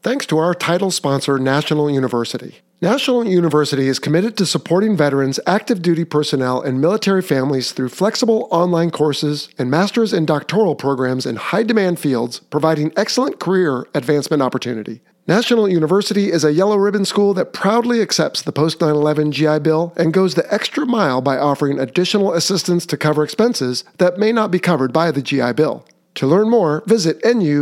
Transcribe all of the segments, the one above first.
thanks to our title sponsor, National University. National University is committed to supporting veterans, active duty personnel, and military families through flexible online courses and master's and doctoral programs in high-demand fields, providing excellent career advancement opportunity. National University is a yellow ribbon school that proudly accepts the post-9/11 GI Bill and goes the extra mile by offering additional assistance to cover expenses that may not be covered by the GI Bill. To learn more, visit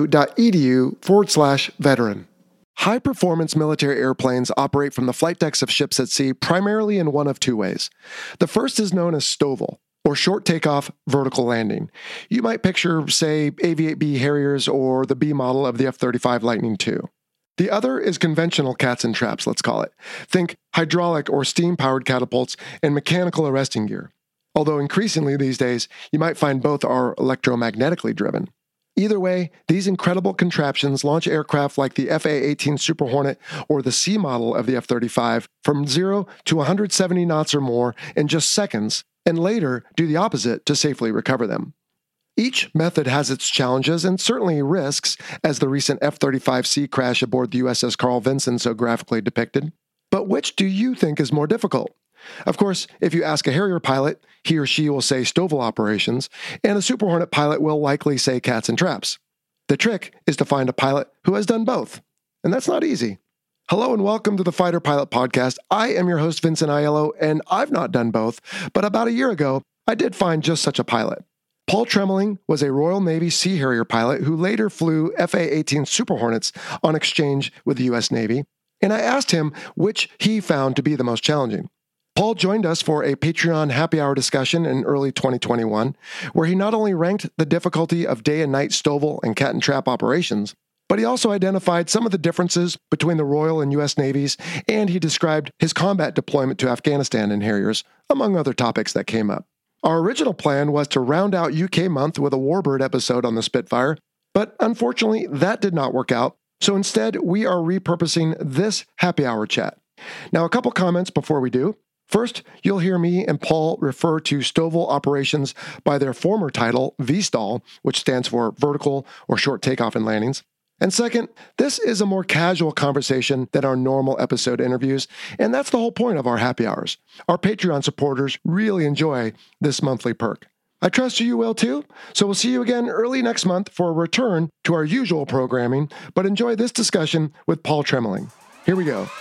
nu.edu/veteran. High-performance military airplanes operate from the flight decks of ships at sea primarily in one of two ways. The first is known as STOVL, or short takeoff, vertical landing. You might picture, say, AV-8B Harriers or the B model of the F-35 Lightning II. The other is conventional cats and traps, let's call it. Think hydraulic or steam-powered catapults and mechanical arresting gear. Although increasingly these days, you might find both are electromagnetically driven. Either way, these incredible contraptions launch aircraft like the FA-18 Super Hornet or the C model of the F-35 from 0 to 170 knots or more in just seconds, and later do the opposite to safely recover them. Each method has its challenges and certainly risks, as the recent F-35C crash aboard the USS Carl Vinson so graphically depicted. But which do you think is more difficult? Of course, if you ask a Harrier pilot, he or she will say STOVL operations, and a Super Hornet pilot will likely say cats and traps. The trick is to find a pilot who has done both, and that's not easy. Hello and welcome to the Fighter Pilot Podcast. I am your host, Vincent Aiello, and I've not done both, but about a year ago, I did find just such a pilot. Paul Tremeling was a Royal Navy Sea Harrier pilot who later flew FA-18 Super Hornets on exchange with the U.S. Navy, and I asked him which he found to be the most challenging. Paul joined us for a Patreon happy hour discussion in early 2021, where he not only ranked the difficulty of day and night STOVL and cat and trap operations, but he also identified some of the differences between the Royal and U.S. Navies, and he described his combat deployment to Afghanistan in Harriers, among other topics that came up. Our original plan was to round out UK month with a Warbird episode on the Spitfire, but unfortunately that did not work out, so instead we are repurposing this happy hour chat. Now, a couple comments before we do. First, you'll hear me and Paul refer to STOVL operations by their former title, VSTOL, which stands for Vertical or Short Takeoff and Landings. And second, this is a more casual conversation than our normal episode interviews, and that's the whole point of our happy hours. Our Patreon supporters really enjoy this monthly perk. I trust you will too, so we'll see you again early next month for a return to our usual programming, but enjoy this discussion with Paul Tremeling. Here we go.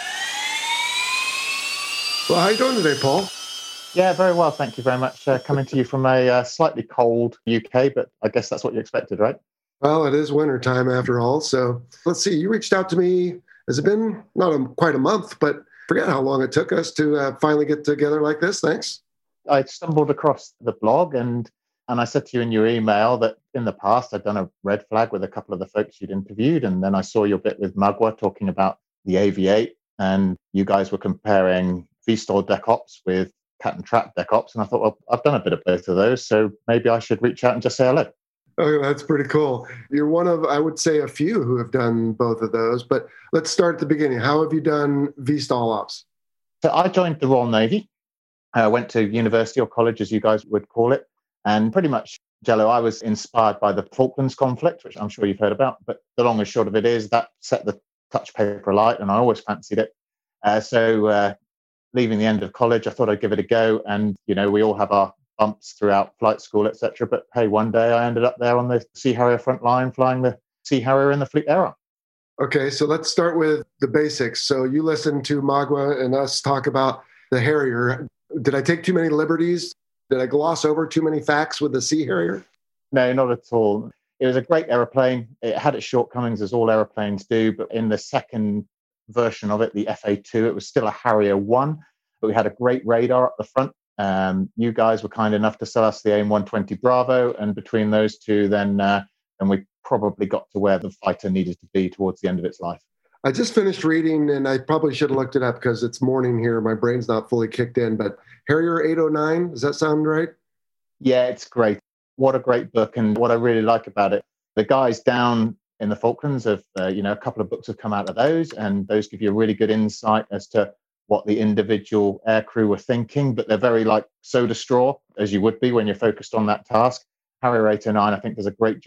Well, how are you doing today, Paul? Yeah, very well. Thank you very much. Coming to you from a slightly cold UK, but I guess that's what you expected, right? Well, it is winter time after all. So let's see. You reached out to me. Has it been quite a month, but forget how long it took us to finally get together like this. Thanks. I stumbled across the blog and I said to you in your email that in the past I'd done a red flag with a couple of the folks you'd interviewed. And then I saw your bit with Magwa talking about the AV-8, and you guys were comparing VSTOL Deck Ops with Cat and Trap Deck Ops. And I thought, well, I've done a bit of both of those, so maybe I should reach out and just say hello. Oh, that's pretty cool. You're one of, I would say, a few who have done both of those. But let's start at the beginning. How have you done VSTOL Ops? So I joined the Royal Navy. I went to university or college, as you guys would call it. And pretty much, Jello, I was inspired by the Falklands conflict, which I'm sure you've heard about. But the long and short of it is that set the touch paper alight, and I always fancied it. So leaving the end of college, I thought I'd give it a go. And, you know, we all have our bumps throughout flight school, etc. But hey, one day I ended up there on the Sea Harrier front line, flying the Sea Harrier in the Fleet era. Okay, so let's start with the basics. So you listened to Magwa and us talk about the Harrier. Did I take too many liberties? Did I gloss over too many facts with the Sea Harrier? No, not at all. It was a great aeroplane. It had its shortcomings, as all aeroplanes do, but in the second version of it, the FA2, it was still a Harrier 1, but we had a great radar up the front. You guys were kind enough to sell us the AIM-120 Bravo, and between those two, then we probably got to where the fighter needed to be towards the end of its life. I just finished reading, and I probably should have looked it up because it's morning here. My brain's not fully kicked in, but Harrier 809, does that sound right? Yeah, it's great. What a great book. And what I really like about it, the guys down in the Falklands have, a couple of books have come out of those, and those give you a really good insight as to what the individual aircrew were thinking, but they're very like soda straw, as you would be when you're focused on that task. Harrier 809, I think, does a great job of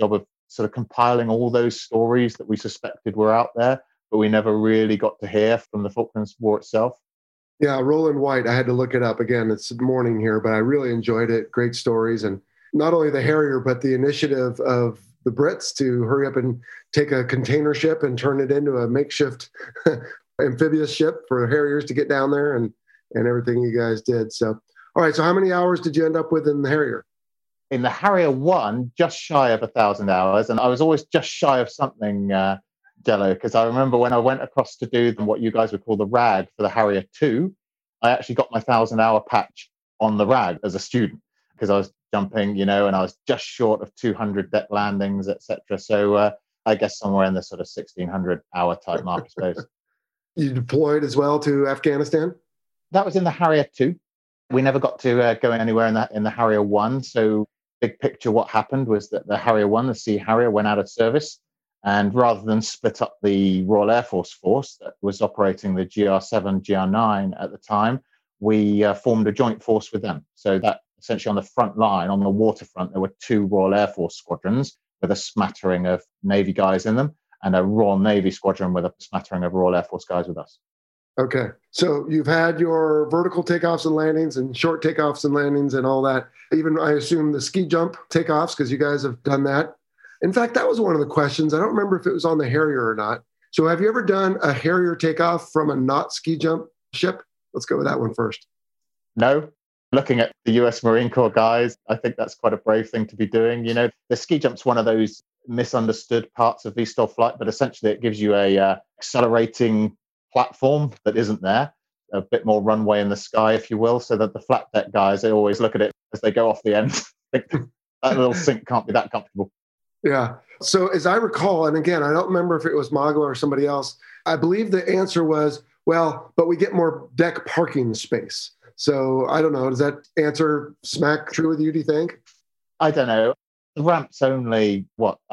sort of compiling all those stories that we suspected were out there, but we never really got to hear from the Falklands War itself. Yeah, Roland White, I had to look it up. Again, it's morning here, but I really enjoyed it. Great stories. And not only the Harrier, but the initiative of the Brits to hurry up and take a container ship and turn it into a makeshift amphibious ship for Harriers to get down there and everything you guys did. So, all right. So how many hours did you end up with in the Harrier? In the Harrier 1, just shy of 1,000 hours. And I was always just shy of something, Jello, because I remember when I went across to do what you guys would call the RAG for the Harrier 2, I actually got my 1,000-hour patch on the RAG as a student because I was jumping, and I was just short of 200 deck landings, etc. So I guess somewhere in the sort of 1,600-hour type mark, I suppose. You deployed as well to Afghanistan? That was in the Harrier 2. We never got to go anywhere in the Harrier 1. So big picture, what happened was that the Harrier 1, the Sea Harrier, went out of service. And rather than split up the Royal Air Force that was operating the GR7, GR9 at the time, we formed a joint force with them. So that essentially on the front line, on the waterfront, there were 2 Royal Air Force squadrons with a smattering of Navy guys in them, and a Royal Navy squadron with a smattering of Royal Air Force guys with us. Okay. So you've had your vertical takeoffs and landings and short takeoffs and landings and all that. Even, I assume, the ski jump takeoffs, because you guys have done that. In fact, that was one of the questions. I don't remember if it was on the Harrier or not. So have you ever done a Harrier takeoff from a not ski jump ship? Let's go with that one first. No. Looking at the US Marine Corps guys, I think that's quite a brave thing to be doing. The ski jump's one of those misunderstood parts of VSTOL flight, but essentially it gives you a accelerating platform that isn't there, a bit more runway in the sky, if you will, so that the flat deck guys, they always look at it as they go off the end. Think that little sink can't be that comfortable. Yeah. So as I recall, and again, I don't remember if it was Magla or somebody else, I believe the answer was, well, but we get more deck parking space. So I don't know. Does that answer smack true with you, do you think? I don't know. The ramp's only,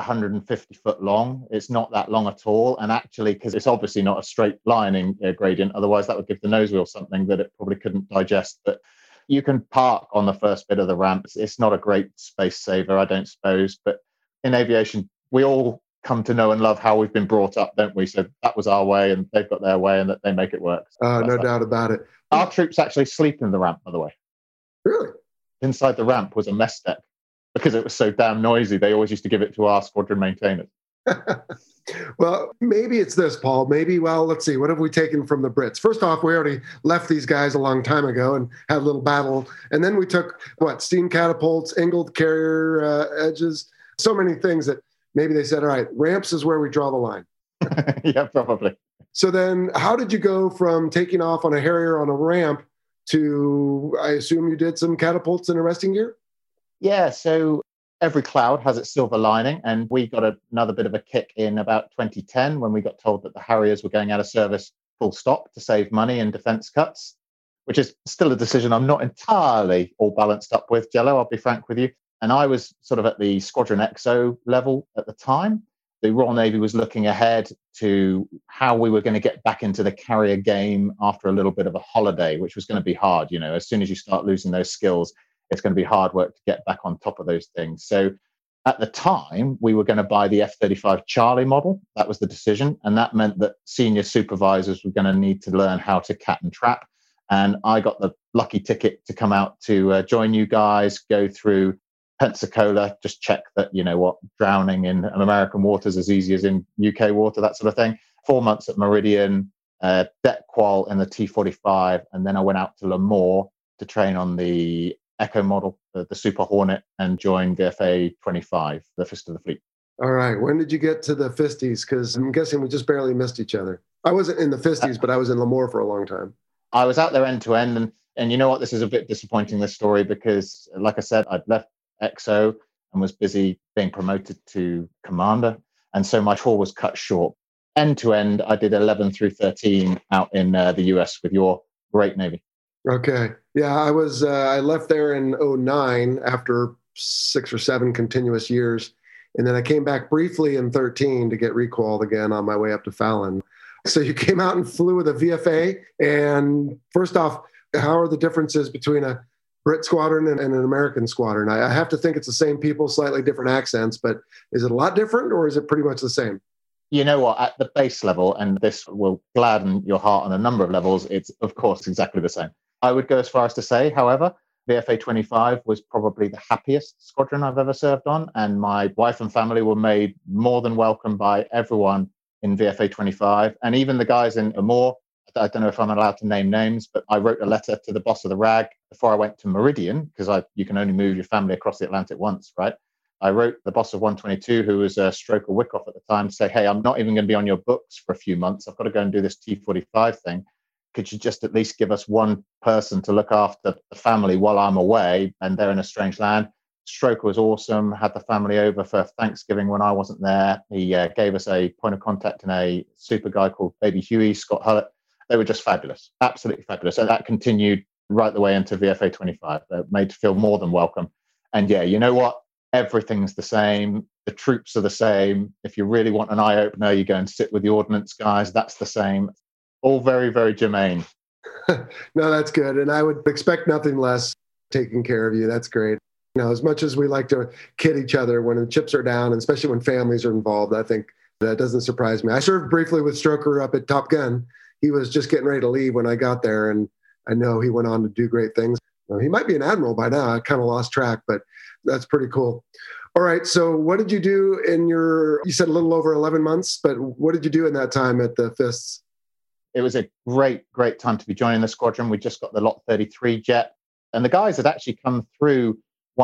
150 foot long. It's not that long at all. And actually, because it's obviously not a straight lining gradient, otherwise that would give the nose wheel something that it probably couldn't digest. But you can park on the first bit of the ramp. It's not a great space saver, I don't suppose. But in aviation, we all come to know and love how we've been brought up, don't we? So that was our way and they've got their way and that they make it work. So no doubt about it. Our troops actually sleep in the ramp, by the way. Really? Inside the ramp was a mess deck. Because it was so damn noisy, they always used to give it to our squadron maintainers. Well, maybe it's this, Paul. Maybe, let's see. What have we taken from the Brits? First off, we already left these guys a long time ago and had a little battle. And then we took, steam catapults, angled carrier edges, so many things that maybe they said, all right, ramps is where we draw the line. Yeah, probably. So then how did you go from taking off on a Harrier on a ramp to, I assume you did some catapults and arresting gear? Yeah, so every cloud has its silver lining, and we got another bit of a kick in about 2010 when we got told that the Harriers were going out of service full stop to save money and defense cuts, which is still a decision I'm not entirely all balanced up with, Jello, I'll be frank with you. And I was sort of at the Squadron XO level at the time. The Royal Navy was looking ahead to how we were going to get back into the carrier game after a little bit of a holiday, which was going to be hard. As soon as you start losing those skills, it's going to be hard work to get back on top of those things. So at the time, we were going to buy the F-35 Charlie model. That was the decision. And that meant that senior supervisors were going to need to learn how to cat and trap. And I got the lucky ticket to come out to join you guys, go through Pensacola, just check that, drowning in American waters as easy as in UK water, that sort of thing. 4 months at Meridian, deck qual in the T-45. And then I went out to Lemoore to train on the Echo model, the Super Hornet, and joined the FA-25, the Fist of the Fleet. All right. When did you get to the Fisties? Because I'm guessing we just barely missed each other. I wasn't in the Fisties, but I was in Lemoore for a long time. I was out there end to end. And you know what? This is a bit disappointing, this story, because like I said, I'd left XO and was busy being promoted to commander. And so my tour was cut short. End to end, I did 11 through 13 out in the US with your great Navy. Okay. Yeah, I left there in 2009 after 6 or 7 continuous years. And then I came back briefly in 2013 to get requalled again on my way up to Fallon. So you came out and flew with a VFA. And first off, how are the differences between a Brit squadron and an American squadron. I have to think it's the same people, slightly different accents, but is it a lot different or is it pretty much the same? You know what? At the base level, and this will gladden your heart on a number of levels, it's of course exactly the same. I would go as far as to say, however, VFA 25 was probably the happiest squadron I've ever served on. And my wife and family were made more than welcome by everyone in VFA 25. And even the guys in Amur, I don't know if I'm allowed to name names, but I wrote a letter to the boss of the RAG before I went to Meridian, because you can only move your family across the Atlantic once, right? I wrote the boss of 122, who was Stroker Wyckoff at the time, to say, hey, I'm not even going to be on your books for a few months. I've got to go and do this T45 thing. Could you just at least give us one person to look after the family while I'm away and they're in a strange land? Stroker was awesome, had the family over for Thanksgiving when I wasn't there. He gave us a point of contact and a super guy called Baby Huey, Scott Hullett. They were just fabulous, absolutely fabulous. And that continued right the way into VFA 25. They're made to feel more than welcome. And yeah, you know what? Everything's the same. The troops are the same. If you really want an eye-opener, you go and sit with the ordnance guys. That's the same. All very, very germane. No, that's good. And I would expect nothing less taking care of you. That's great. You know, as much as we like to kid each other when the chips are down, and especially when families are involved, I think that doesn't surprise me. I served briefly with Stroker up at Top Gun. He was just getting ready to leave when I got there, and I know he went on to do great things. He might be an admiral by now. I kind of lost track, but that's pretty cool. All right. So what did you do you said a little over 11 months, but what did you do in that time at the Fists? It was a great, great time to be joining the squadron. We just got the Lot 33 jet, and the guys had actually come through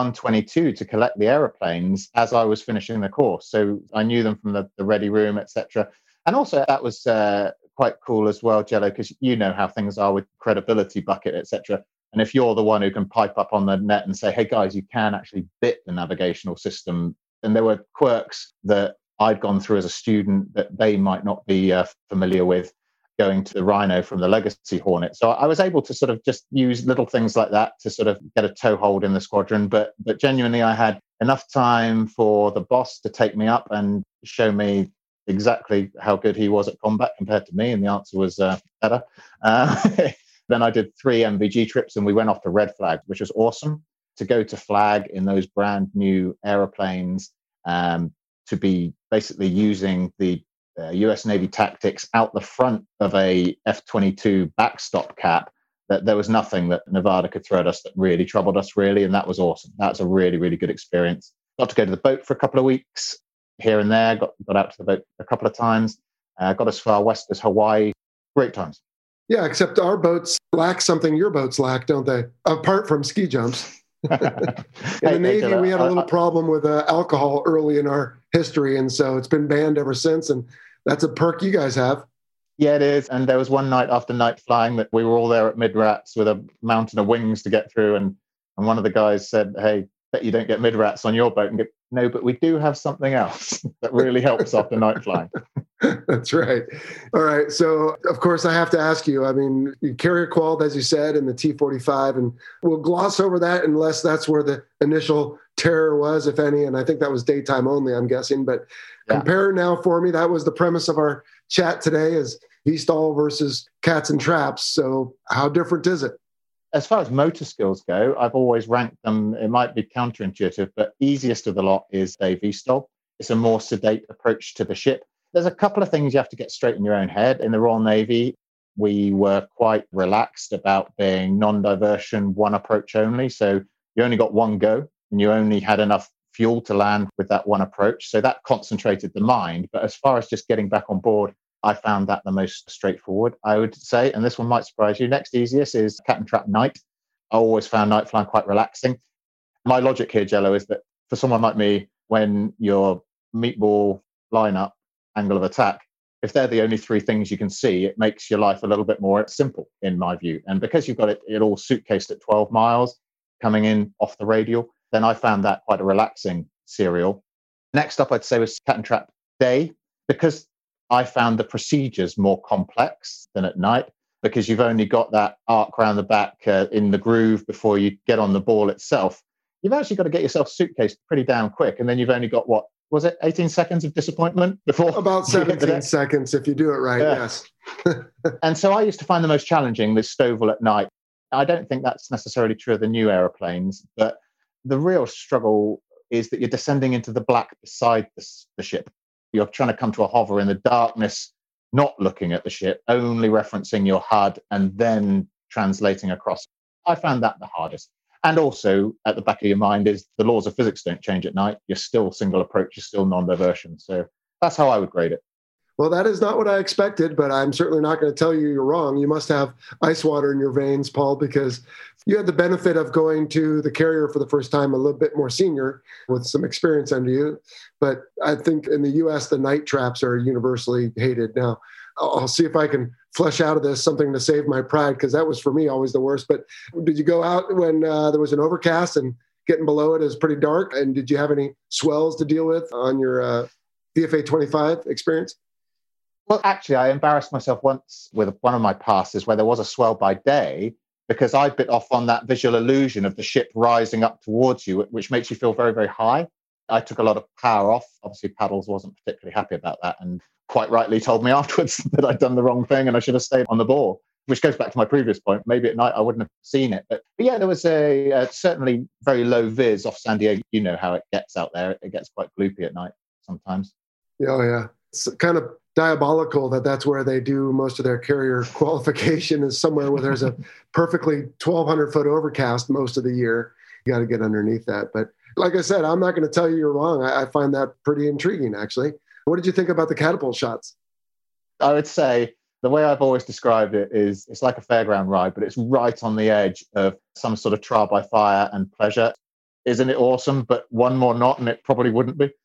122 to collect the aeroplanes as I was finishing the course. So I knew them from the ready room, etc. And also that was quite cool as well, Jello, because you know how things are with credibility bucket, etc. And if you're the one who can pipe up on the net and say, hey, guys, you can actually bit the navigational system. And there were quirks that I'd gone through as a student that they might not be familiar with going to the Rhino from the Legacy Hornet. So I was able to sort of just use little things like that to sort of get a toehold in the squadron. But genuinely, I had enough time for the boss to take me up and show me exactly how good he was at combat compared to me. And the answer was better. Then I did 3 MVG trips and we went off to Red Flag, which was awesome. To go to Flag in those brand new aeroplanes, to be basically using the US Navy tactics out the front of a F-22 backstop cap, that there was nothing that Nevada could throw at us that really troubled us, really. And that was awesome. That was a really, really good experience. Got to go to the boat for a couple of weeks here and there, got out to the boat a couple of times, got as far west as Hawaii. Great times. Yeah, except our boats lack something your boats lack, don't they? Apart from ski jumps. In the Navy, we had a little problem with alcohol early in our history, and so it's been banned ever since, and that's a perk you guys have. Yeah, it is. And there was one night after night flying that we were all there at Mid-Rats with a mountain of wings to get through, and one of the guys said, hey, bet you don't get Mid-Rats on your boat. And go, no, but we do have something else that really helps after night flying. That's right. All right. So, of course, I have to ask you, I mean, you carrier qualified, as you said, in the T-45, and we'll gloss over that unless that's where the initial terror was, if any. And I think that was daytime only, I'm guessing. But compare now for me. That was the premise of our chat today, is VSTOL versus cats and traps. So how different is it? As far as motor skills go, I've always ranked them, it might be counterintuitive, but easiest of the lot is a VSTOL. It's a more sedate approach to the ship. There's a couple of things you have to get straight in your own head. In the Royal Navy, we were quite relaxed about being non-diversion, one approach only. So you only got one go and you only had enough fuel to land with that one approach. So that concentrated the mind. But as far as just getting back on board, I found that the most straightforward, I would say. And this one might surprise you. Next easiest is Cat and Trap Night. I always found night flying quite relaxing. My logic here, Jello, is that for someone like me, when your meatball lineup, angle of attack, if they're the only 3 things you can see, it makes your life a little bit more simple, in my view. And because you've got it all suitcased at 12 miles coming in off the radial, then I found that quite a relaxing serial. Next up, I'd say, was Cat and Trap Day, because I found the procedures more complex than at night, because you've only got that arc around the back in the groove before you get on the ball itself. You've actually got to get yourself suitcased pretty damn quick. And then you've only got, 18 seconds of disappointment before? About 17 seconds if you do it right, yes. And so I used to find the most challenging this Stovall at night. I don't think that's necessarily true of the new aeroplanes, but the real struggle is that you're descending into the black beside the ship. You're trying to come to a hover in the darkness, not looking at the ship, only referencing your HUD and then translating across. I found that the hardest. And also at the back of your mind is the laws of physics don't change at night. You're still single approach, you're still non-diversion. So that's how I would grade it. Well, that is not what I expected, but I'm certainly not going to tell you you're wrong. You must have ice water in your veins, Paul, because you had the benefit of going to the carrier for the first time a little bit more senior with some experience under you. But I think in the U.S., the night traps are universally hated. Now, I'll see if I can flesh out of this something to save my pride, because that was for me always the worst. But did you go out when there was an overcast and getting below it is pretty dark? And did you have any swells to deal with on your VFA 25 experience? Well, actually, I embarrassed myself once with one of my passes where there was a swell by day because I bit off on that visual illusion of the ship rising up towards you, which makes you feel very, very high. I took a lot of power off. Obviously, Paddles wasn't particularly happy about that and quite rightly told me afterwards that I'd done the wrong thing and I should have stayed on the ball, which goes back to my previous point. Maybe at night I wouldn't have seen it. But yeah, there was a certainly very low vis off San Diego. You know how it gets out there. It gets quite gloopy at night sometimes. Oh, yeah. It's kind of diabolical that's where they do most of their carrier qualification, is somewhere where there's a perfectly 1,200 foot overcast most of the year. You got to get underneath that. But like I said, I'm not going to tell you you're wrong. I find that pretty intriguing, actually. What did you think about the catapult shots? I would say the way I've always described it is it's like a fairground ride, but it's right on the edge of some sort of trial by fire and pleasure. Isn't it awesome? But one more knot and it probably wouldn't be.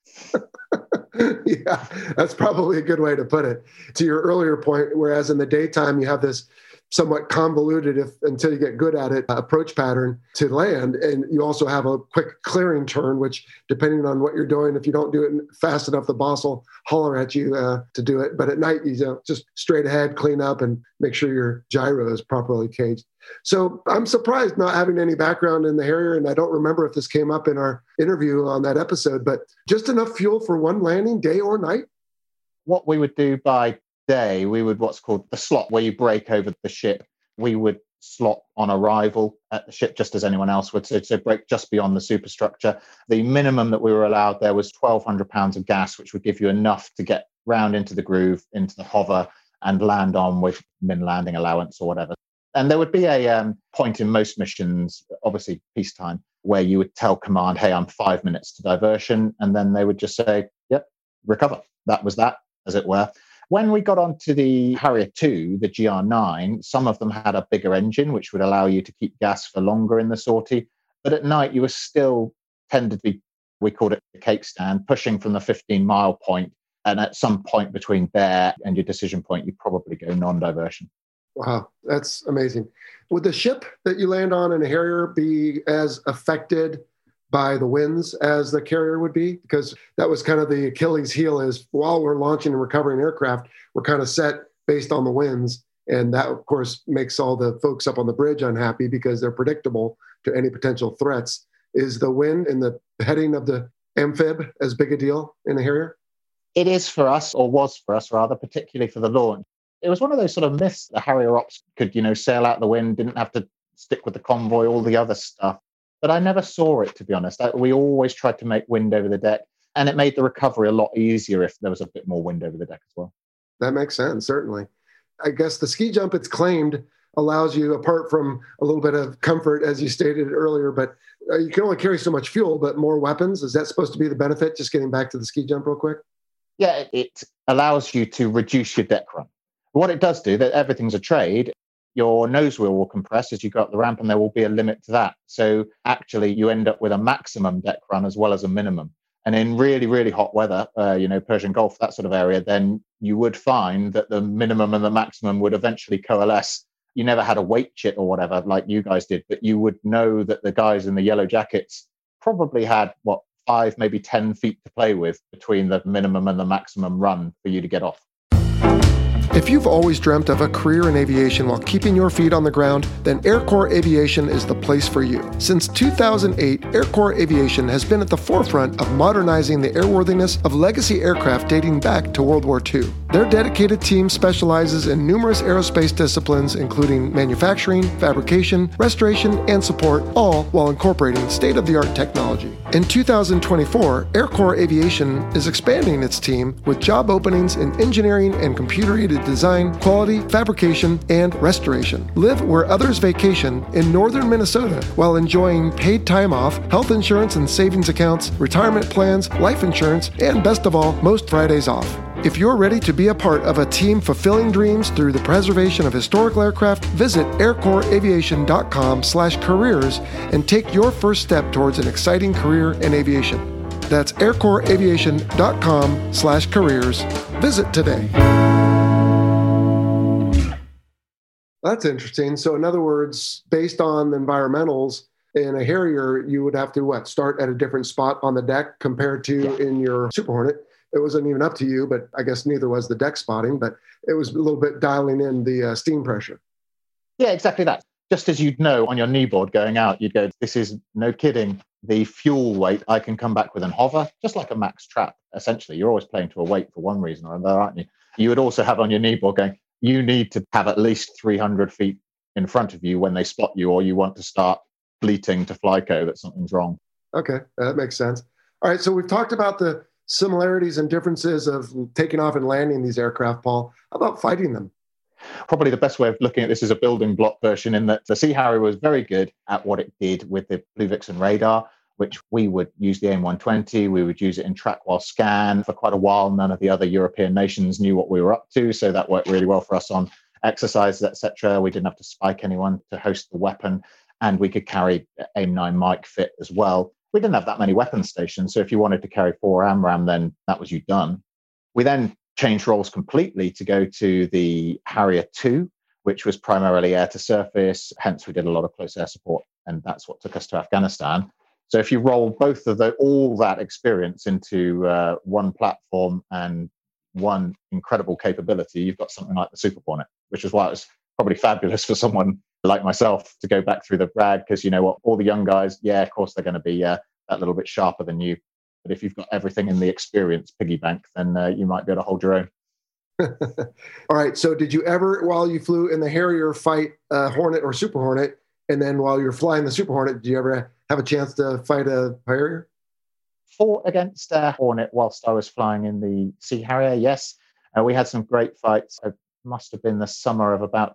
Yeah, that's probably a good way to put it. To your earlier point, whereas in the daytime you have this somewhat convoluted, until you get good at it, approach pattern to land. And you also have a quick clearing turn, which depending on what you're doing, if you don't do it fast enough, the boss will holler at you to do it. But at night, you just straight ahead, clean up and make sure your gyro is properly caged. So I'm surprised not having any background in the Harrier. And I don't remember if this came up in our interview on that episode, but just enough fuel for one landing, day or night? What we would do by day, we would what's called the slot, where you break over the ship. We would slot on arrival at the ship just as anyone else would. So break just beyond the superstructure. The minimum that we were allowed there was 1,200 pounds of gas, which would give you enough to get round into the groove, into the hover, and land on with min landing allowance or whatever. And there would be a point in most missions, obviously peacetime, where you would tell command, hey, I'm 5 minutes to diversion. And then they would just say, yep, recover. That was that, as it were. When we got onto the Harrier 2, the GR9, some of them had a bigger engine, which would allow you to keep gas for longer in the sortie. But at night, you were still tended to be, we called it the cake stand, pushing from the 15-mile point. And at some point between there and your decision point, you probably go non-diversion. Wow, that's amazing. Would the ship that you land on in a Harrier be as affected by the winds as the carrier would be? Because that was kind of the Achilles heel, is while we're launching and recovering aircraft, we're kind of set based on the winds. And that, of course, makes all the folks up on the bridge unhappy because they're predictable to any potential threats. Is the wind and the heading of the amphib as big a deal in a Harrier? It is for us, or was for us rather, particularly for the launch. It was one of those sort of myths. The Harrier Ops could, sail out the wind, didn't have to stick with the convoy, all the other stuff. But I never saw it, to be honest. We always tried to make wind over the deck, and it made the recovery a lot easier if there was a bit more wind over the deck as well. That makes sense, certainly. I guess the ski jump, it's claimed, allows you, apart from a little bit of comfort, as you stated earlier, but you can only carry so much fuel, but more weapons. Is that supposed to be the benefit? Just getting back to the ski jump real quick. Yeah, it allows you to reduce your deck run. What it does do, that everything's a trade, your nose wheel will compress as you go up the ramp, and there will be a limit to that. So actually, you end up with a maximum deck run as well as a minimum. And in really, really hot weather, Persian Gulf, that sort of area, then you would find that the minimum and the maximum would eventually coalesce. You never had a weight chit or whatever like you guys did, but you would know that the guys in the yellow jackets probably had, 5, maybe 10 feet to play with between the minimum and the maximum run for you to get off. If you've always dreamt of a career in aviation while keeping your feet on the ground, then Air Corps Aviation is the place for you. Since 2008, Air Corps Aviation has been at the forefront of modernizing the airworthiness of legacy aircraft dating back to World War II. Their dedicated team specializes in numerous aerospace disciplines, including manufacturing, fabrication, restoration, and support, all while incorporating state-of-the-art technology. In 2024, Air Corps Aviation is expanding its team with job openings in engineering and computer-aided design, quality, fabrication, and restoration. Live where others vacation in northern Minnesota while enjoying paid time off, health insurance and savings accounts, retirement plans, life insurance, and best of all, most Fridays off. If you're ready to be a part of a team fulfilling dreams through the preservation of historical aircraft, visit aircorpsaviation.com/careers and take your first step towards an exciting career in aviation. That's aircorpsaviation.com/careers. Visit today. That's interesting. So in other words, based on the environmentals in a Harrier, you would have to start at a different spot on the deck compared to in your Super Hornet. It wasn't even up to you, but I guess neither was the deck spotting, but it was a little bit dialing in the steam pressure. Yeah, exactly that. Just as you'd know on your kneeboard going out, you'd go, this is no kidding. The fuel weight I can come back with and hover, just like a max trap, essentially. You're always playing to a weight for one reason or another, aren't you? You would also have on your kneeboard going, you need to have at least 300 feet in front of you when they spot you, or you want to start bleating to Flyco that something's wrong. Okay, that makes sense. All right, so we've talked about the similarities and differences of taking off and landing these aircraft, Paul. How about fighting them? Probably the best way of looking at this is a building block version, in that the Sea Harrier was very good at what it did with the Blue Vixen radar, which we would use the AIM-120. We would use it in track while scan. For quite a while, none of the other European nations knew what we were up to, so that worked really well for us on exercises, etc. We didn't have to spike anyone to host the weapon, and we could carry AIM-9 mic fit as well. We didn't have that many weapon stations, so if you wanted to carry 4 AMRAAM, then that was you done. We then changed roles completely to go to the Harrier 2, which was primarily air to surface. Hence, we did a lot of close air support, and that's what took us to Afghanistan. So if you roll both of all that experience into one platform and one incredible capability, you've got something like the Super Hornet, which is why it was probably fabulous for someone like myself to go back through the RAG, because you know what, all the young guys, yeah, of course they're going to be that little bit sharper than you. But if you've got everything in the experience piggy bank, then you might be able to hold your own. All right. So did you ever, while you flew in the Harrier, fight a Hornet or Super Hornet? And then while you're flying the Super Hornet, did you ever have a chance to fight a Harrier? Fought against a Hornet whilst I was flying in the Sea Harrier, yes. We had some great fights. It must have been the summer of about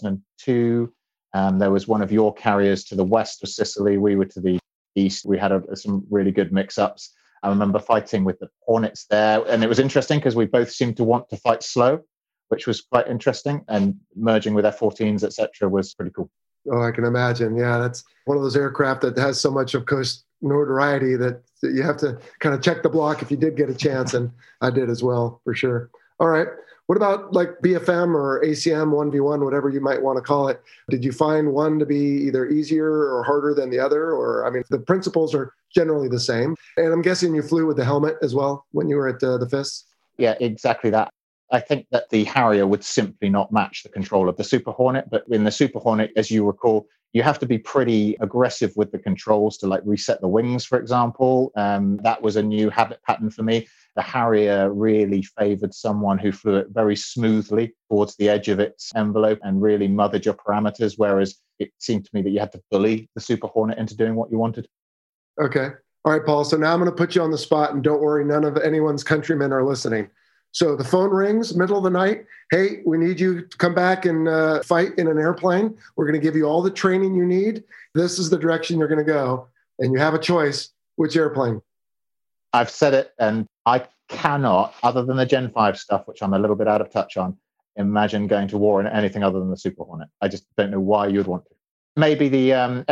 2002. There was one of your carriers to the west of Sicily. We were to the east. We had some really good mix-ups. I remember fighting with the Hornets there. And it was interesting because we both seemed to want to fight slow, which was quite interesting. And merging with F-14s, etc., was pretty cool. Oh, I can imagine. Yeah, that's one of those aircraft that has so much, of course, notoriety that you have to kind of check the block if you did get a chance. And I did as well, for sure. All right. What about like BFM or ACM 1v1, whatever you might want to call it? Did you find one to be either easier or harder than the other? Or, I mean, the principles are generally the same. And I'm guessing you flew with the helmet as well when you were at the FIS? Yeah, exactly that. I think that the Harrier would simply not match the control of the Super Hornet. But in the Super Hornet, as you recall, you have to be pretty aggressive with the controls to like reset the wings, for example. That was a new habit pattern for me. The Harrier really favored someone who flew it very smoothly towards the edge of its envelope and really mothered your parameters, whereas it seemed to me that you had to bully the Super Hornet into doing what you wanted. Okay. All right, Paul. So now I'm going to put you on the spot, and don't worry, none of anyone's countrymen are listening. So the phone rings, middle of the night. Hey, we need you to come back and fight in an airplane. We're going to give you all the training you need. This is the direction you're going to go. And you have a choice. Which airplane? I've said it, and I cannot, other than the Gen 5 stuff, which I'm a little bit out of touch on, imagine going to war in anything other than the Super Hornet. I just don't know why you'd want to. Maybe the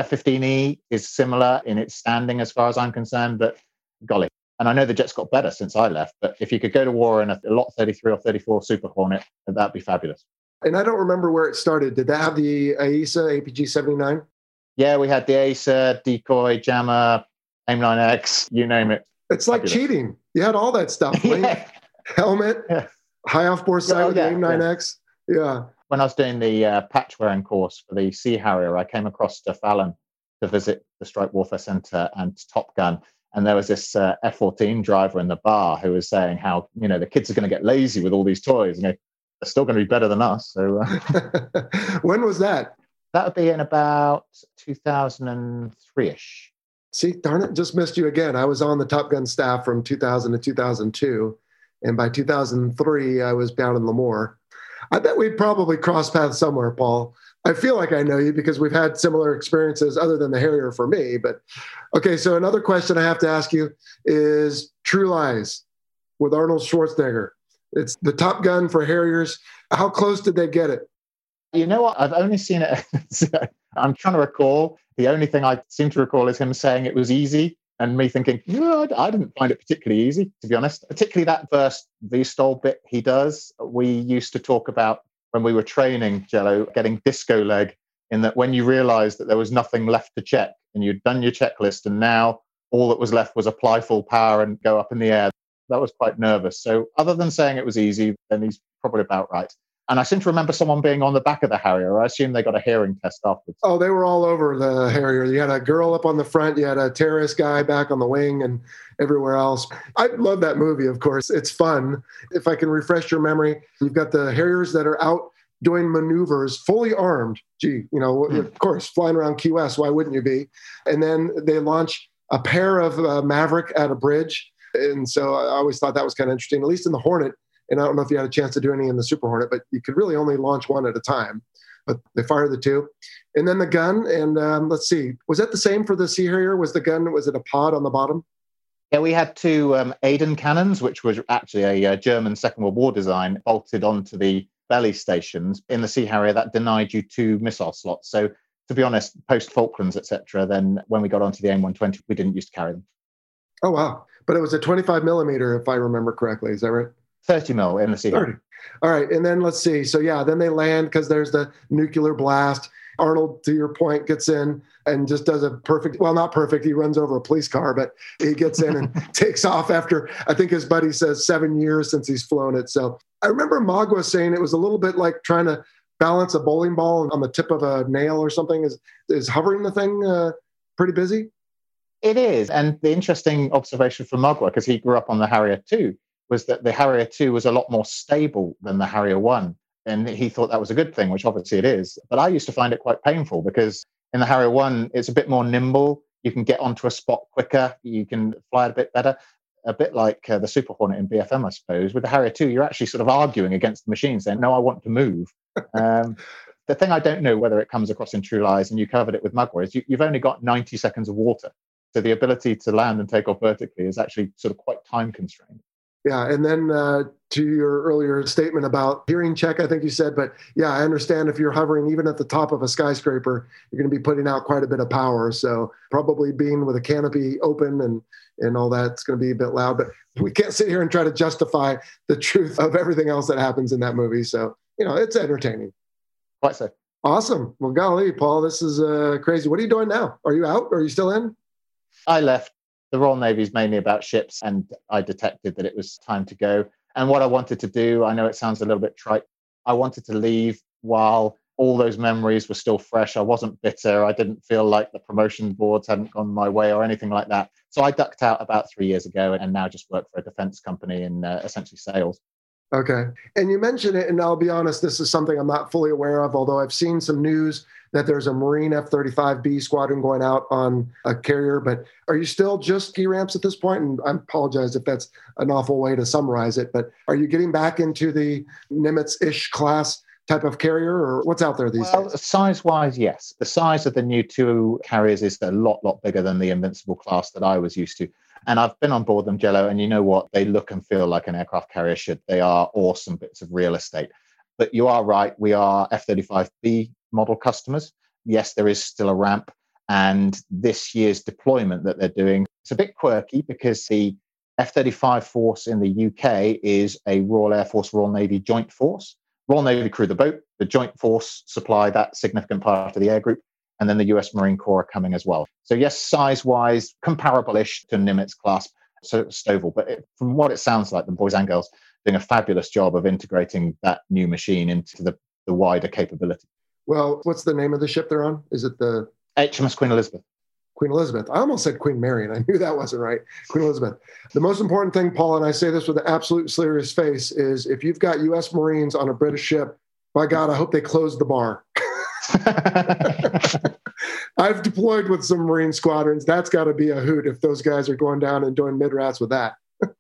F-15E is similar in its standing as far as I'm concerned, but golly. And I know the jets got better since I left, but if you could go to war in a Lot 33 or 34 Super Hornet, that'd be fabulous. And I don't remember where it started. Did that have the AESA, APG-79? Yeah, we had the AESA, Decoy, Jammer, AIM-9X, you name it. It's like cheating. You had all that stuff. Yeah. Helmet. Yeah. High off-bore sight with the AIM yeah. 9X. Yeah. When I was doing the patch wearing course for the Sea Harrier, I came across Fallon to visit the Strike Warfare Center and Top Gun. And there was this F-14 driver in the bar who was saying how, the kids are going to get lazy with all these toys. And they're still going to be better than us. So when was that? That would be in about 2003-ish. See, darn it, just missed you again. I was on the Top Gun staff from 2000 to 2002. And by 2003, I was down in Lemoore. I bet we'd probably cross paths somewhere, Paul. I feel like I know you because we've had similar experiences other than the Harrier for me. But okay, so another question I have to ask you is True Lies with Arnold Schwarzenegger. It's the Top Gun for Harriers. How close did they get it? You know what? I've only seen it. I'm trying to recall. The only thing I seem to recall is him saying it was easy and me thinking, no, I didn't find it particularly easy, to be honest. Particularly that first VSTOL bit he does. We used to talk about when we were training, Jello, getting disco leg, in that when you realized that there was nothing left to check and you'd done your checklist and now all that was left was apply full power and go up in the air. That was quite nervous. So other than saying it was easy, then he's probably about right. And I seem to remember someone being on the back of the Harrier. I assume they got a hearing test afterwards. Oh, they were all over the Harrier. You had a girl up on the front. You had a terrorist guy back on the wing and everywhere else. I love that movie, of course. It's fun. If I can refresh your memory, you've got the Harriers that are out doing maneuvers, fully armed. Gee, of course, flying around Key West. Why wouldn't you be? And then they launch a pair of Maverick at a bridge. And so I always thought that was kind of interesting, at least in the Hornet. And I don't know if you had a chance to do any in the Super Hornet, but you could really only launch one at a time. But they fire the two. And then the gun, and let's see, was that the same for the Sea Harrier? Was it a pod on the bottom? Yeah, we had two Aiden cannons, which was actually a German Second World War design, bolted onto the belly stations. In the Sea Harrier, that denied you two missile slots. So to be honest, post-Falklands, etc., then when we got onto the AIM-120, we didn't used to carry them. Oh, wow. But it was a 25 millimeter, if I remember correctly. Is that right? 30 mil in the Sea Harrier. All right. And then let's see. So, yeah, then they land because there's the nuclear blast. Arnold, to your point, gets in and just does a perfect, well, not perfect. He runs over a police car, but he gets in and takes off after, I think his buddy says 7 years since he's flown it. So I remember Magua saying it was a little bit like trying to balance a bowling ball on the tip of a nail or something. Is hovering the thing pretty busy? It is. And the interesting observation from Magua, because he grew up on the Harrier 2, was that the Harrier 2 was a lot more stable than the Harrier 1. And he thought that was a good thing, which obviously it is. But I used to find it quite painful because in the Harrier 1, it's a bit more nimble. You can get onto a spot quicker. You can fly it a bit better. A bit like the Super Hornet in BFM, I suppose. With the Harrier 2, you're actually sort of arguing against the machine, saying, no, I want to move. The thing I don't know whether it comes across in True Lies, and you covered it with Magua, is you've only got 90 seconds of water. So the ability to land and take off vertically is actually sort of quite time constrained. Yeah. And then to your earlier statement about hearing check, I think you said, but yeah, I understand if you're hovering even at the top of a skyscraper, you're going to be putting out quite a bit of power. So probably being with a canopy open and all that, it's going to be a bit loud, but we can't sit here and try to justify the truth of everything else that happens in that movie. So, it's entertaining. Quite so. Awesome. Well, golly, Paul, this is crazy. What are you doing now? Are you out? Are you still in? I left. The Royal Navy is mainly about ships, and I detected that it was time to go. And what I wanted to do, I know it sounds a little bit trite, I wanted to leave while all those memories were still fresh. I wasn't bitter. I didn't feel like the promotion boards hadn't gone my way or anything like that. So I ducked out about 3 years ago and now just work for a defense company in essentially sales. Okay. And you mentioned it, and I'll be honest, this is something I'm not fully aware of, although I've seen some news that there's a Marine F-35B squadron going out on a carrier. But are you still just ski ramps at this point? And I apologize if that's an awful way to summarize it, but are you getting back into the Nimitz-ish class type of carrier, or what's out there these days? Size-wise, yes. The size of the new two carriers is a lot bigger than the Invincible class that I was used to. And I've been on board them, Jello, and you know what? They look and feel like an aircraft carrier should. They are awesome bits of real estate. But you are right. We are F-35B model customers. Yes, there is still a ramp. And this year's deployment that they're doing, it's a bit quirky because the F-35 force in the UK is a Royal Air Force, Royal Navy joint force. Royal Navy crew the boat. The joint force supply that significant part of the air group. And then the US Marine Corps are coming as well. So yes, size-wise, comparable-ish to Nimitz class, so Stovall. But from what it sounds like, the boys and girls, doing a fabulous job of integrating that new machine into the wider capability. Well, what's the name of the ship they're on? Is it the HMS Queen Elizabeth? Queen Elizabeth. I almost said Queen Mary, and I knew that wasn't right. Queen Elizabeth. The most important thing, Paul, and I say this with an absolute serious face, is if you've got U.S. Marines on a British ship, by God, I hope they close the bar. I've deployed with some Marine squadrons. That's got to be a hoot if those guys are going down and doing mid-rats with that.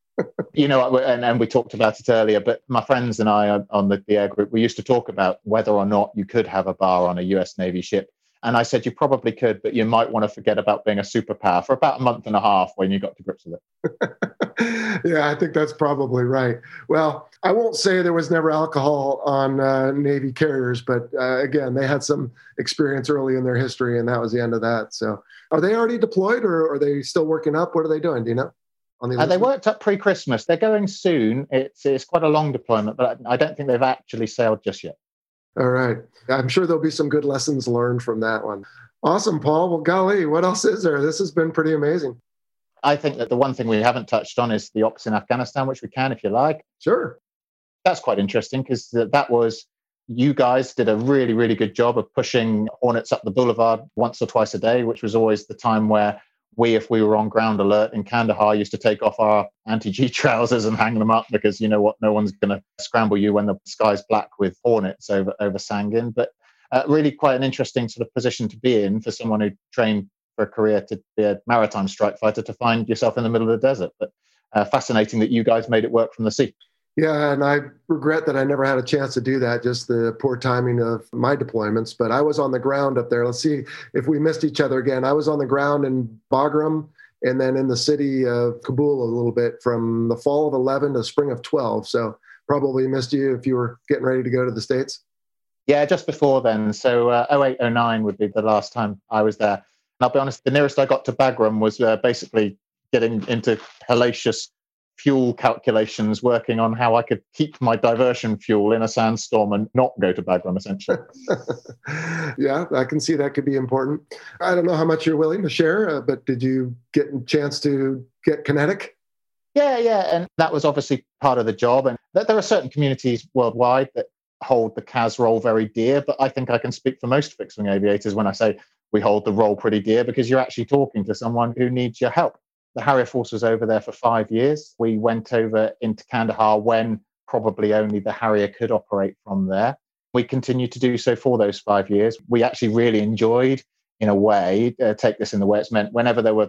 And we talked about it earlier, but my friends and I on the air group, we used to talk about whether or not you could have a bar on a US Navy ship. And I said, you probably could, but you might want to forget about being a superpower for about a month and a half when you got to grips with it. Yeah, I think that's probably right. Well, I won't say there was never alcohol on Navy carriers, but again, they had some experience early in their history, and that was the end of that. So are they already deployed, or are they still working up? What are they doing? Do you know? They worked up pre-Christmas. They're going soon. It's quite a long deployment, but I don't think they've actually sailed just yet. All right. I'm sure there'll be some good lessons learned from that one. Awesome, Paul. Well, golly, what else is there? This has been pretty amazing. I think that the one thing we haven't touched on is the ops in Afghanistan, which we can, if you like. Sure. That's quite interesting because that was, you guys did a really, really good job of pushing Hornets up the boulevard once or twice a day, which was always the time where if we were on ground alert in Kandahar, used to take off our anti-G trousers and hang them up because you know what, no one's going to scramble you when the sky's black with Hornets over Sangin. But really quite an interesting sort of position to be in for someone who trained for a career to be a maritime strike fighter, to find yourself in the middle of the desert. But fascinating that you guys made it work from the sea. Yeah, and I regret that I never had a chance to do that, just the poor timing of my deployments. But I was on the ground up there. Let's see if we missed each other again. I was on the ground in Bagram and then in the city of Kabul a little bit from the fall of 11 to spring of 12. So probably missed you if you were getting ready to go to the States. Yeah, just before then. So 08, 09 would be the last time I was there. And I'll be honest, the nearest I got to Bagram was basically getting into hellacious fuel calculations, working on how I could keep my diversion fuel in a sandstorm and not go to Bagram, essentially. Yeah, I can see that could be important. I don't know how much you're willing to share, but did you get a chance to get kinetic? Yeah. And that was obviously part of the job. And there are certain communities worldwide that hold the CAS role very dear, but I think I can speak for most fixed-wing aviators when I say we hold the role pretty dear because you're actually talking to someone who needs your help. The Harrier Force was over there for 5 years. We went over into Kandahar when probably only the Harrier could operate from there. We continued to do so for those 5 years. We actually really enjoyed, in a way, take this in the way it's meant. Whenever there was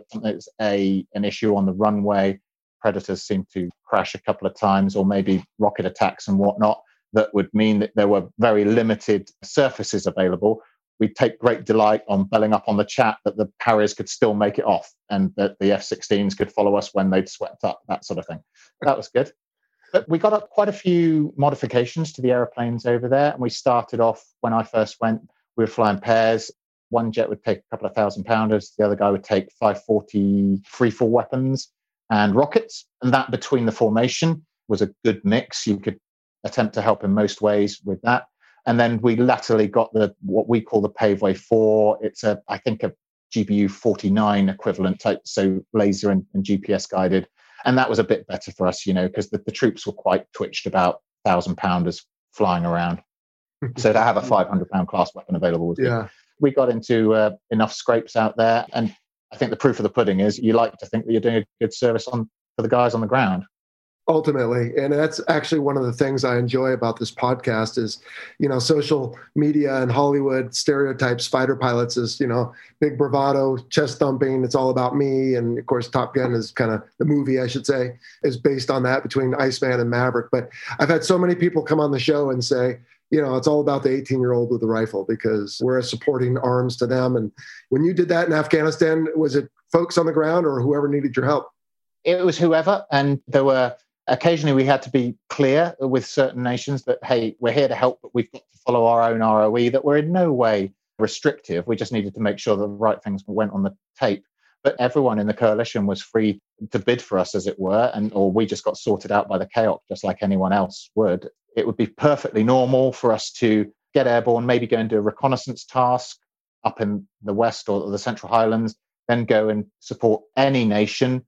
an issue on the runway, Predators seemed to crash a couple of times, or maybe rocket attacks and whatnot, that would mean that there were very limited surfaces available. We'd take great delight on belling up on the chat that the Harriers could still make it off and that the F-16s could follow us when they'd swept up, that sort of thing. That was good. But we got up quite a few modifications to the aeroplanes over there. And we started off, when I first went, we were flying pairs. One jet would take a couple of 1,000-pounders. The other guy would take 540 freefall weapons and rockets. And that between the formation was a good mix. You could attempt to help in most ways with that. And then we latterly got what we call the Paveway 4. It's I think a GBU 49 equivalent type, so laser and GPS guided. And that was a bit better for us, because the troops were quite twitched about 1,000-pounders flying around. So to have a 500-pound class weapon available was good. We got into enough scrapes out there. And I think the proof of the pudding is you like to think that you're doing a good service for the guys on the ground. Ultimately. And that's actually one of the things I enjoy about this podcast is, social media and Hollywood stereotypes fighter pilots as, big bravado, chest thumping. It's all about me. And of course, Top Gun is kind of the movie, I should say, is based on that between Iceman and Maverick. But I've had so many people come on the show and say, it's all about the 18-year-old with the rifle because we're supporting arms to them. And when you did that in Afghanistan, was it folks on the ground or whoever needed your help? It was whoever. And there were occasionally we had to be clear with certain nations that, hey, we're here to help, but we've got to follow our own ROE, that we're in no way restrictive. We just needed to make sure that the right things went on the tape. But everyone in the coalition was free to bid for us, as it were, or we just got sorted out by the CAOC, just like anyone else would. It would be perfectly normal for us to get airborne, maybe go and do a reconnaissance task up in the West or the Central Highlands, then go and support any nation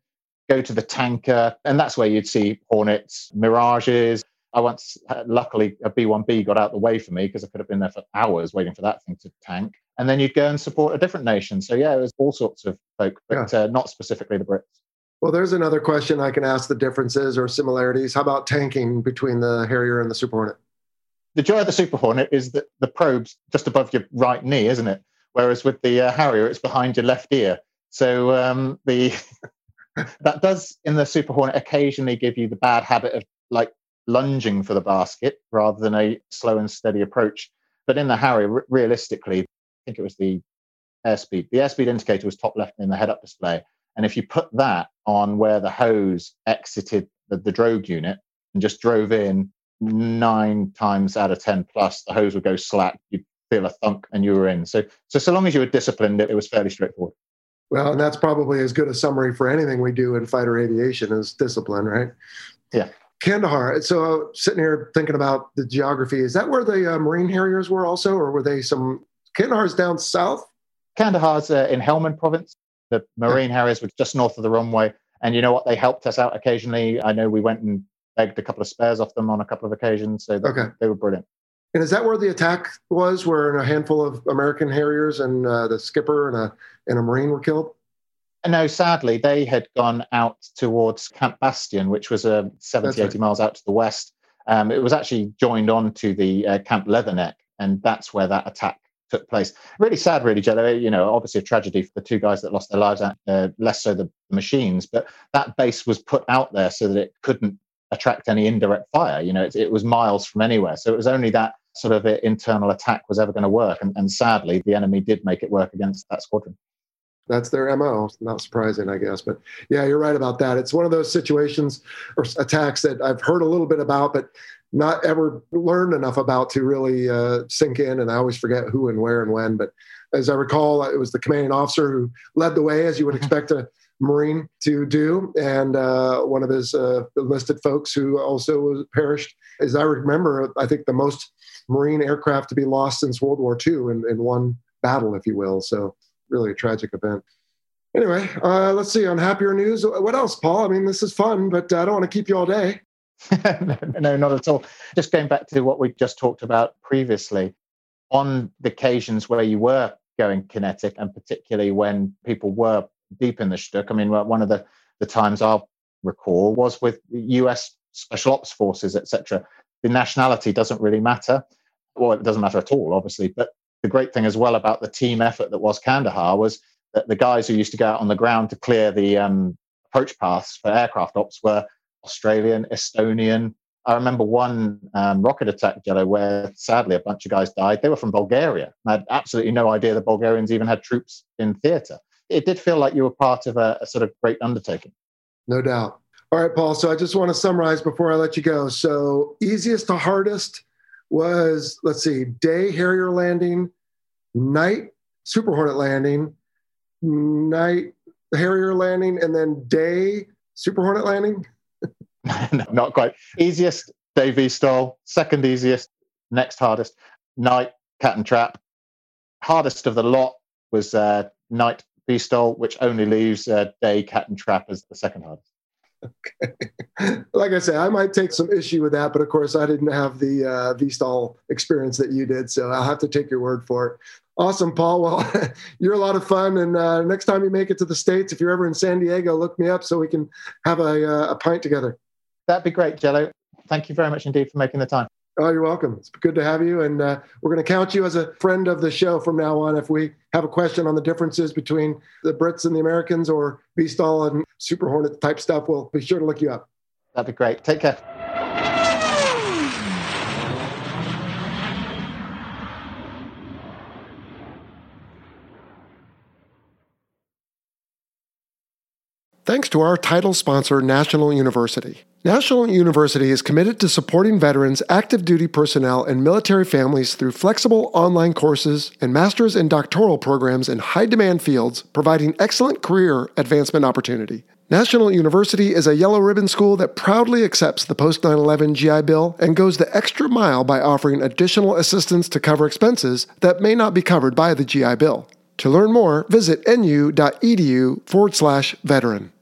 go to the tanker, and that's where you'd see Hornets, Mirages. I once, luckily, a B-1B got out the way for me because I could have been there for hours waiting for that thing to tank. And then you'd go and support a different nation. So, yeah, it was all sorts of folk, but not specifically the Brits. Well, there's another question I can ask the differences or similarities. How about tanking between the Harrier and the Super Hornet? The joy of the Super Hornet is that the probe's just above your right knee, isn't it? Whereas with the Harrier, it's behind your left ear. So that does, in the Super Hornet, occasionally give you the bad habit of like lunging for the basket rather than a slow and steady approach. But in the Harrier, realistically, I think it was the airspeed. The airspeed indicator was top left in the head-up display. And if you put that on where the hose exited the drogue unit and just drove in, 9 times out of 10 plus, the hose would go slack. You'd feel a thunk and you were in. So long as you were disciplined, it was fairly straightforward. Well, and that's probably as good a summary for anything we do in fighter aviation as discipline, right? Yeah. Kandahar. So sitting here thinking about the geography, is that where the Marine Harriers were also, or were they Kandahar's down south? Kandahar's in Helmand province. The Marine Harriers were just north of the runway. And you know what? They helped us out occasionally. I know we went and begged a couple of spares off them on a couple of occasions. So they were brilliant. And is that where the attack was, where a handful of American Harriers and the skipper and a Marine were killed? No, sadly, they had gone out towards Camp Bastion, which was 80 miles out to the west. It was actually joined on to the Camp Leatherneck, and that's where that attack took place. Really sad, really, Jello. Obviously a tragedy for the 2 guys that lost their lives, less so the machines. But that base was put out there so that it couldn't attract any indirect fire. It was miles from anywhere. So it was only that sort of internal attack was ever going to work. And sadly, the enemy did make it work against that squadron. That's their MO. Not surprising, I guess. But yeah, you're right about that. It's one of those situations or attacks that I've heard a little bit about, but not ever learned enough about to really sink in. And I always forget who and where and when. But as I recall, it was the commanding officer who led the way, as you would expect a Marine to do. And one of his enlisted folks who also perished. As I remember, I think the most Marine aircraft to be lost since World War II in one battle, if you will. So really a tragic event. Anyway, let's see. On happier news, what else, Paul? I mean, this is fun, but I don't want to keep you all day. No, not at all. Just going back to what we just talked about previously, on the occasions where you were going kinetic, and particularly when people were deep in the shtuk. I mean, one of the times I'll recall was with the US Special Ops Forces, etc. The nationality doesn't really matter. Well, it doesn't matter at all, obviously. But the great thing as well about the team effort that was Kandahar was that the guys who used to go out on the ground to clear the approach paths for aircraft ops were Australian, Estonian. I remember one rocket attack, Jello, where sadly a bunch of guys died. They were from Bulgaria. I had absolutely no idea the Bulgarians even had troops in theatre. It did feel like you were part of a sort of great undertaking. No doubt. All right, Paul. So I just want to summarize before I let you go. So easiest to hardest was, let's see, day Harrier landing, night Super Hornet landing, night Harrier landing, and then day Super Hornet landing? No, not quite. Easiest, day V-STOL. Second easiest, next hardest, night Cat and Trap. Hardest of the lot was night V-STOL, which only leaves day Cat and Trap as the second hardest. Okay. Like I said, I might take some issue with that, but of course I didn't have the V-STOL experience that you did, so I'll have to take your word for it. Awesome, Paul. Well, you're a lot of fun, and next time you make it to the States, if you're ever in San Diego, look me up so we can have a pint together. That'd be great, Jello. Thank you very much indeed for making the time. Oh, you're welcome. It's good to have you, and we're going to count you as a friend of the show from now on. If we have a question on the differences between the Brits and the Americans or V-STOL and Super Hornet type stuff, we'll be sure to look you up. That'd be great. Take care. Thanks to our title sponsor, National University. National University is committed to supporting veterans, active duty personnel, and military families through flexible online courses and master's and doctoral programs in high-demand fields, providing excellent career advancement opportunity. National University is a yellow ribbon school that proudly accepts the post-9/11 GI Bill and goes the extra mile by offering additional assistance to cover expenses that may not be covered by the GI Bill. To learn more, visit nu.edu/veteran.